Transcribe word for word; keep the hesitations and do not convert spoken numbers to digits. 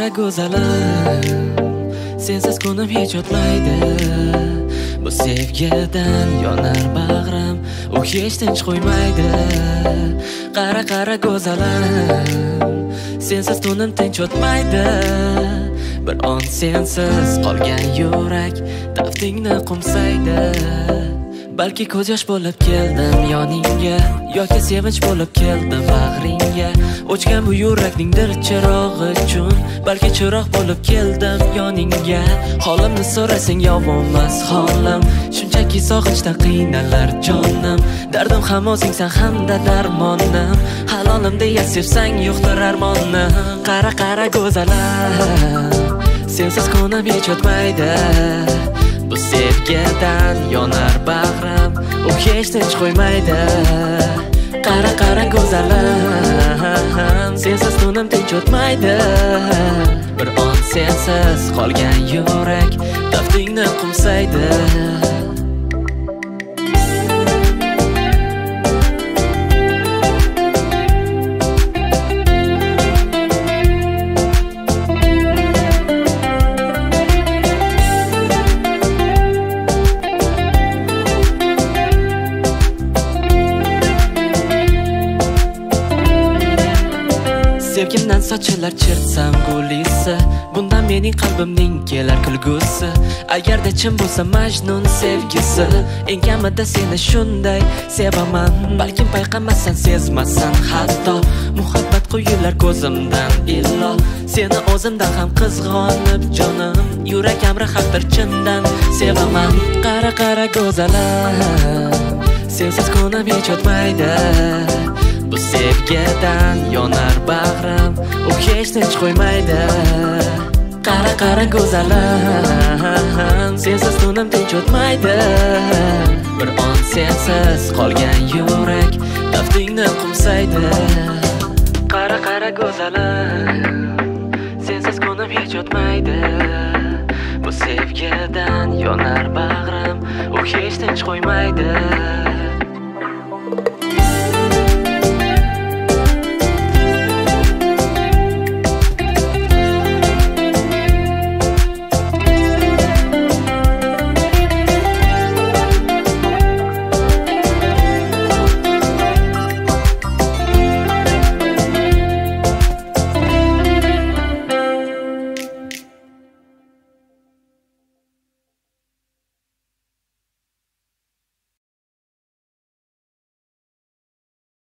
qara go'zalim, sensiz kunim hech o'tmaydi. Bu sevgidan yonar bag'rim, u hech tinch qo'ymaydi. Qara qara go'zalim, sensiz tunim tinch o'tmaydi. Bir on sensiz qolgan yurak taftingni qumsaydi. Balki ko'z yosh bo'lib keldim yoningga, yoki sevinch bo'lib keldim bag'ringga. O'chgan bu yurakning dil chirog'i uchun balki chiroq bo'lib keldim yoningga. Holimni so'rasang yovonmas holim, shunchaki sog'inchda qiynalar jonim. Dardim ham o'zingsan hamda darmonim, halolim deya sevsang yo'qdir armonim. Qara qara go'zalim, sensiz kunim hech o'tmaydi. Bu sevgidan yonar bag'rim, u hech tinch qo'ymaydi. Qara qara go'zalim, sensiz tunim tinch o'tmaydi. Bir on sensiz qolgan yurak taftingni qumsaydi. Sevgimdan sochilar chertsam gulisi, bundan mening qalbimning kelar kulgusi. Agarda chin bo'lsa Majnun sevgisi, eng kamida seni shunday sevaman. Balkim payqamasan, sezmasan hatto, muhabbat quyilar ko'zimdan illo. Seni o'zimdan ham qizg'onib jonim, yurak amri haqdir chindan sevaman. Qara qara go'zalim, sensiz kunim hech o'tmaydi. Bu sevgidan yonar bag'rim, u hech tinch qo'ymaydi. Qara qara go'zalim, sensiz tunim tinch o'tmaydi. Bir on sensiz qolgan yurak taftingni qumsaydi. Qara qara go'zalim, sensiz kunim hech o'tmaydi. Bu sevgidan yonar bag'rim, u hech tinch qo'ymaydi.